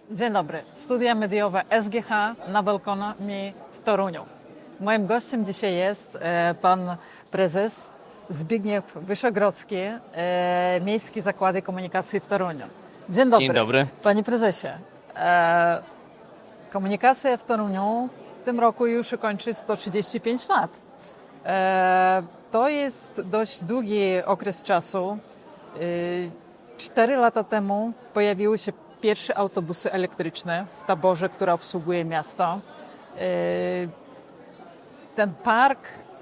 Dzień dobry. Studia mediowe SGH na balkonie w Toruniu. Moim gościem dzisiaj jest pan prezes Zbigniew Wyszogrodzki, Miejskie Zakłady Komunikacji w Toruniu. Dzień dobry. Dzień dobry. Panie prezesie, komunikacja w Toruniu w tym roku już kończy 135 lat. To jest dość długi okres czasu. 4 lata temu pojawiły się pierwsze autobusy elektryczne w taborze, które obsługuje miasto. Ten park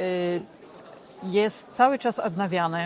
jest cały czas odnawiany.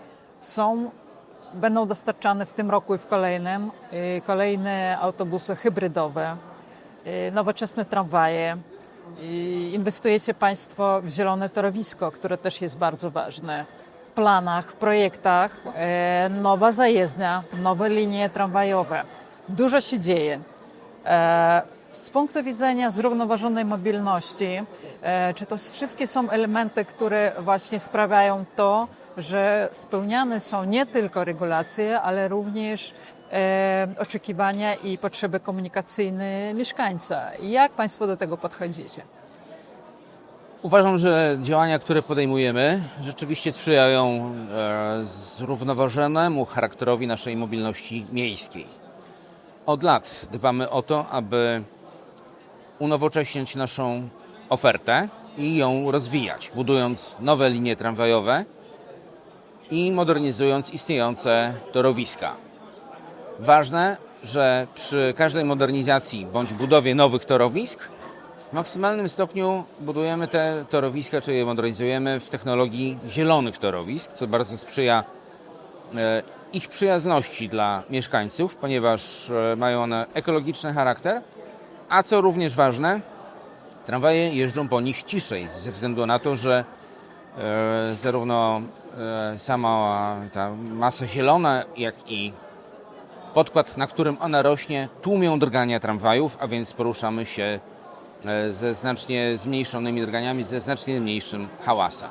Będą dostarczane w tym roku i w kolejnym kolejne autobusy hybrydowe, nowoczesne tramwaje. Inwestujecie Państwo w zielone torowisko, które też jest bardzo ważne. W planach, w projektach nowa zajezdnia, nowe linie tramwajowe. Dużo się dzieje. Z punktu widzenia zrównoważonej mobilności, czy to wszystkie są elementy, które właśnie sprawiają to, że spełniane są nie tylko regulacje, ale również oczekiwania i potrzeby komunikacyjne mieszkańca. Jak Państwo do tego podchodzicie? Uważam, że działania, które podejmujemy, rzeczywiście sprzyjają zrównoważonemu charakterowi naszej mobilności miejskiej. Od lat dbamy o to, aby unowocześnić naszą ofertę i ją rozwijać, budując nowe linie tramwajowe i modernizując istniejące torowiska. Ważne, że przy każdej modernizacji bądź budowie nowych torowisk w maksymalnym stopniu budujemy te torowiska, czy je modernizujemy w technologii zielonych torowisk, co bardzo sprzyja ich przyjazności dla mieszkańców, ponieważ mają one ekologiczny charakter, a co również ważne, tramwaje jeżdżą po nich ciszej, ze względu na to, że zarówno sama ta masa zielona, jak i podkład, na którym ona rośnie, tłumią drgania tramwajów, a więc poruszamy się ze znacznie zmniejszonymi drganiami, ze znacznie mniejszym hałasem.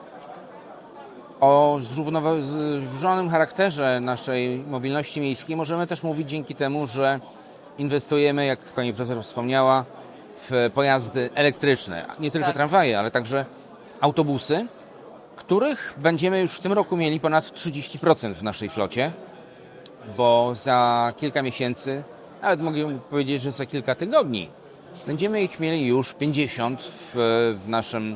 O zrównoważonym charakterze naszej mobilności miejskiej możemy też mówić dzięki temu, że inwestujemy, jak pani profesor wspomniała, w pojazdy elektryczne. Nie tylko tramwaje, ale także autobusy, których będziemy już w tym roku mieli ponad 30% w naszej flocie, bo za kilka miesięcy, nawet mogę powiedzieć, że za kilka tygodni, będziemy ich mieli już 50 w naszym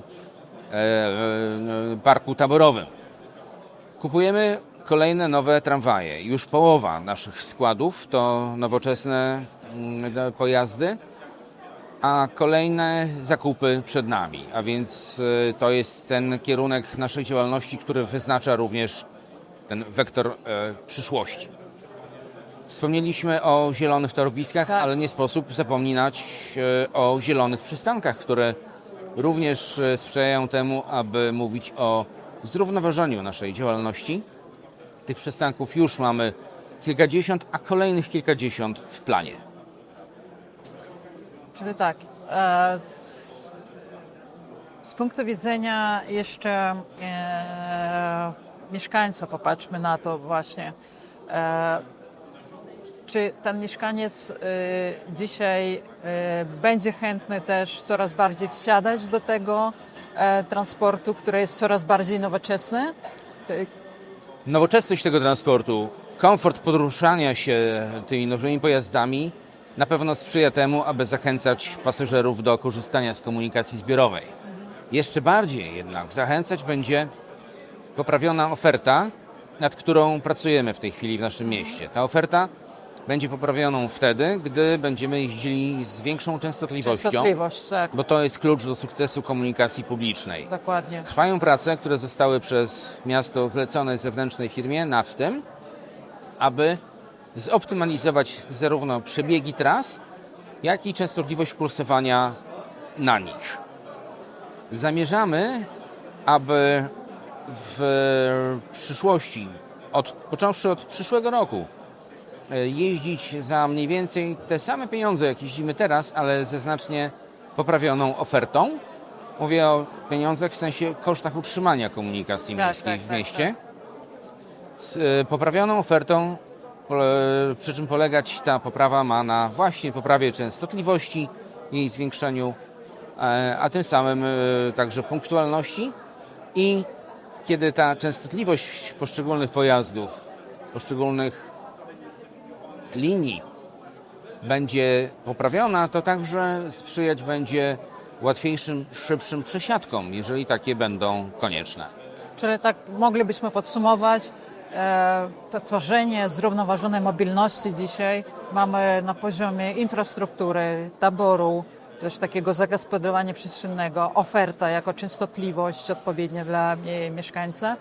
parku taborowym. Kupujemy kolejne nowe tramwaje. Już połowa naszych składów to nowoczesne pojazdy, a kolejne zakupy przed nami. A więc to jest ten kierunek naszej działalności, który wyznacza również ten wektor przyszłości. Wspomnieliśmy o zielonych torowiskach, ale nie sposób zapominać o zielonych przystankach, które również sprzyjają temu, aby mówić o zrównoważeniu naszej działalności. Tych przystanków już mamy kilkadziesiąt, a kolejnych kilkadziesiąt w planie. Czyli tak, z punktu widzenia jeszcze mieszkańca, popatrzmy na to właśnie, czy ten mieszkaniec dzisiaj będzie chętny też coraz bardziej wsiadać do tego transportu, który jest coraz bardziej nowoczesny? Nowoczesność tego transportu, komfort poruszania się tymi nowymi pojazdami na pewno sprzyja temu, aby zachęcać pasażerów do korzystania z komunikacji zbiorowej. Jeszcze bardziej jednak zachęcać będzie poprawiona oferta, nad którą pracujemy w tej chwili w naszym mieście. Ta oferta będzie poprawioną wtedy, gdy będziemy jeździli z większą częstotliwością, bo to jest klucz do sukcesu komunikacji publicznej. Dokładnie. Trwają prace, które zostały przez miasto zlecone zewnętrznej firmie nad tym, aby zoptymalizować zarówno przebiegi tras, jak i częstotliwość kursowania na nich. Zamierzamy, aby w przyszłości, począwszy od przyszłego roku, jeździć za mniej więcej te same pieniądze, jak jeździmy teraz, ale ze znacznie poprawioną ofertą. Mówię o pieniądzach w sensie kosztach utrzymania komunikacji miejskiej w mieście. Z poprawioną ofertą przy czym polegać ta poprawa ma na właśnie poprawie częstotliwości, jej zwiększeniu, a tym samym także punktualności. I kiedy ta częstotliwość poszczególnych pojazdów, poszczególnych linii będzie poprawiona, to także sprzyjać będzie łatwiejszym, szybszym przesiadkom, jeżeli takie będą konieczne. Czyli tak moglibyśmy podsumować, to tworzenie zrównoważonej mobilności dzisiaj mamy na poziomie infrastruktury, taboru, też takiego zagospodarowania przestrzennego, oferta jako częstotliwość odpowiednia dla mieszkańca.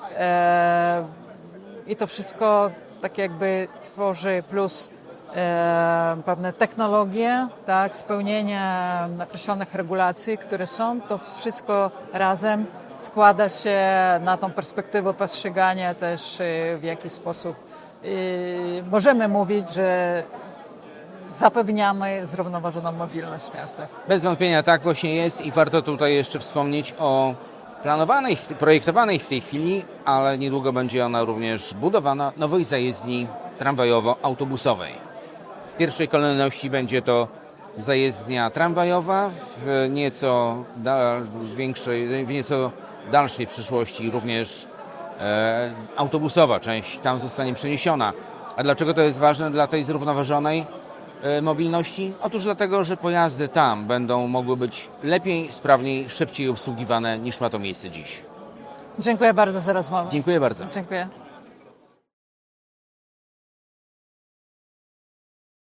I to wszystko tak jakby tworzy plus pewne technologie, tak, spełnienie określonych regulacji, które są, to wszystko razem składa się na tą perspektywę postrzegania też w jaki sposób możemy mówić, że zapewniamy zrównoważoną mobilność w miastach. Bez wątpienia tak właśnie jest i warto tutaj jeszcze wspomnieć o planowanej, projektowanej w tej chwili, ale niedługo będzie ona również budowana, nowej zajezdni tramwajowo-autobusowej. W pierwszej kolejności będzie to zajezdnia tramwajowa, w nieco dalszej przyszłości również autobusowa część tam zostanie przeniesiona. A dlaczego to jest ważne dla tej zrównoważonej mobilności? Otóż dlatego, że pojazdy tam będą mogły być lepiej, sprawniej, szybciej obsługiwane niż ma to miejsce dziś. Dziękuję bardzo za rozmowę. Dziękuję bardzo. Dziękuję.